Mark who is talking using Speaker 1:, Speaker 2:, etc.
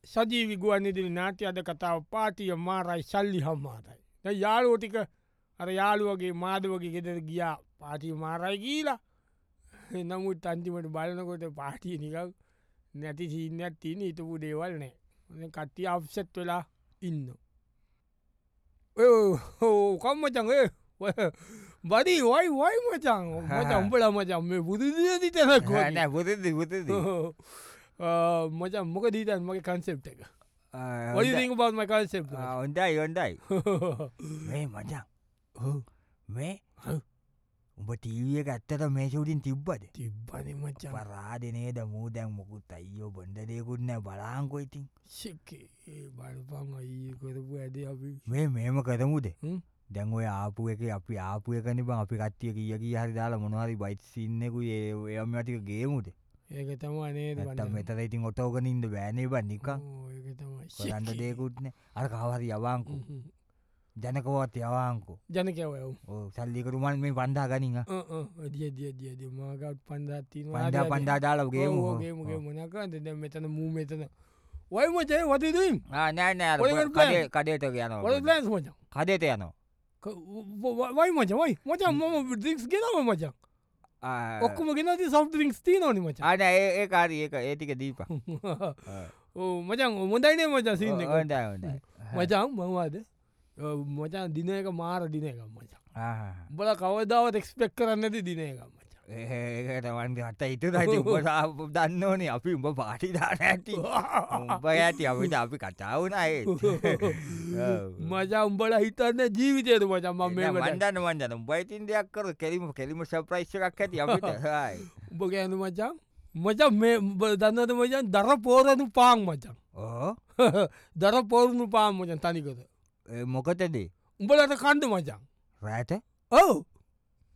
Speaker 1: සජීවි ගුවන්විදුලි නාට්‍ය අද කතාව පාටිය මාරයි සල්ලි හම්මාරයි. දැන් යාළුවෝ ටික අර යාළුවගේ මාධවගේ ගෙදර ගියා පාටිය මාරයි කියලා. නමුත් අන්තිමට බලනකොට පාටිය නිකන් නැති සීන් එකක් තියෙන හිටපු දේවල් නැහැ. දැන් කට්ටිය අප්සෙට් වෙලා ඉන්නවා. කොම් මචං බඩි වයි මචං උඹලා මචං මේ බුදුදින දිතනක් වගේ.
Speaker 2: නෑ බුදුදි
Speaker 1: මචං මොකද හිතන්නේ මගේ කන්සෙප්ට් එක? What do you think about my concept?
Speaker 2: හොඳයි මේ මචං මේ උඹ ටීවී එක ඇත්තට මේ ෂූටින් තිබ්බද?
Speaker 1: තිබ්බනේ මචං.
Speaker 2: පරාදේ නේද මූ දැන් මොකුත් අයියෝ බොණ්ඩ දෙයක්වත් නෑ බලහන්කෝ ඉතින්.
Speaker 1: ෂිකේ බලපන් අයියේ කරපු ඇදේ අපි.
Speaker 2: මේ මේම කරමුද? දැන් ඔය ආපු එක අපි ආපු එකනේ බං අපි කට්ටිය කීය හරි දාලා මොනවා හරි බයිට් සීන් එකකුයි ඒවා මේවා ටික ගේමුද?
Speaker 1: ඒක තමයි නේද බං.
Speaker 2: නැත්තම් මෙතන ඉතින් ඔටෝගෙන ඉන්න බෑනේ බං නිකන්.
Speaker 1: ඒක තමයි.
Speaker 2: කරන්න දෙයක්වත් නෑ. අර කව හරි යවන්කෝ. ජනකවත් යවන්කෝ.
Speaker 1: ජනකව යවමු.
Speaker 2: ඔව් සල්ලික රුමාල් මේ 5000 ගනින්
Speaker 1: දිය මාගත් 5000 තියෙනවා.
Speaker 2: 5000 දාලා ගේමු.
Speaker 1: ගේමු මොනකද දැන් මෙතන මූ මෙතන. වයි මචං what are you doing?
Speaker 2: නෑ අර කඩේට යනවා.
Speaker 1: what are plans මචං?
Speaker 2: කඩේට යනවා.
Speaker 1: වයි මචං මම ඩ්‍රින්ක්ස් ගෙනාවා මචං. ඔක්කොම ගෙනාදී soft drinks තියෙනවනේ මචං.
Speaker 2: නෑ ඒක හරි ඒ ටික දීපන්.
Speaker 1: ඔව් මචං හොඳයිනේ මචං සීන් එක.
Speaker 2: හොඳයි.
Speaker 1: මචං මමද මචං දින එක මාර දින එකක් මචං. උඹලා කවදාවත් එක්ස්පෙක්ට් කරන්නේ නැති දින එකක් මචං.
Speaker 2: ඒකට වන්දි අත හිතුණා උඹ දන්නෝනේ අපි උඹ පාටි දාන ඇති. උඹ යටි අපි කතා වුණා ඒ.
Speaker 1: මචං උඹලා හිතන්නේ ජීවිතේද මචං මම මේ
Speaker 2: මන් දන්න උඹ ඉතින් දෙයක් කර කෙලිම සර්ප්‍රයිස් එකක් ඇති අපිට. හායි.
Speaker 1: උඹ කියන්නේ මචං මේ උඹ දන්නවද මචං දර පෝරණු පාන් මචං. දර පෝරණු පාන් මචං තනිකර.
Speaker 2: මොකටද?
Speaker 1: උඹලට කන්න මචං.
Speaker 2: රෑට?
Speaker 1: ඔව්.